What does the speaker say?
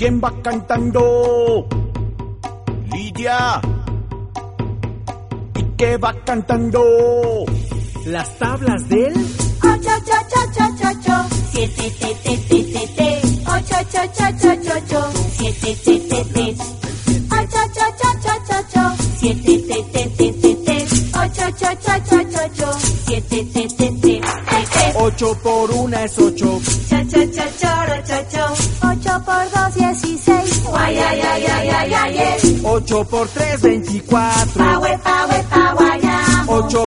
¿Quién va cantando? Lidia. ¿Y qué va cantando? Las tablas del 8, 8, 8, 8, 8. 7, te, te, te, te, te. 8, 8, 8, 8, 8. 7, te, te, te. 8, 8, 8, 8, 8. 7, te, te, te, te, te. 8, 8, 8, 8, 8. 7, te, te, te, te, te. 8 por 1 es 8. Cha, cha, cha, choro, cho, cho. 8 por 2, 16. Guay, ay, ay, ay, ay, ay, ay. 8 por 3, 24. Pa, we, pa, we, pa, guayamo. 8